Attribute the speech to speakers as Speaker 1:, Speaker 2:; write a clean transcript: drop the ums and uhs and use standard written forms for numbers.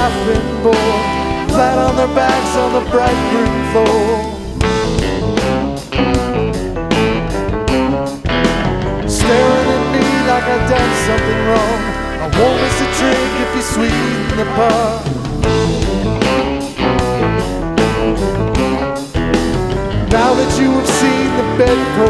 Speaker 1: laughing bored, flat on their backs on the bright green floor. Staring at me like I've done something wrong. I won't miss a drink if you sweeten the pot. Now that you have seen the bedpost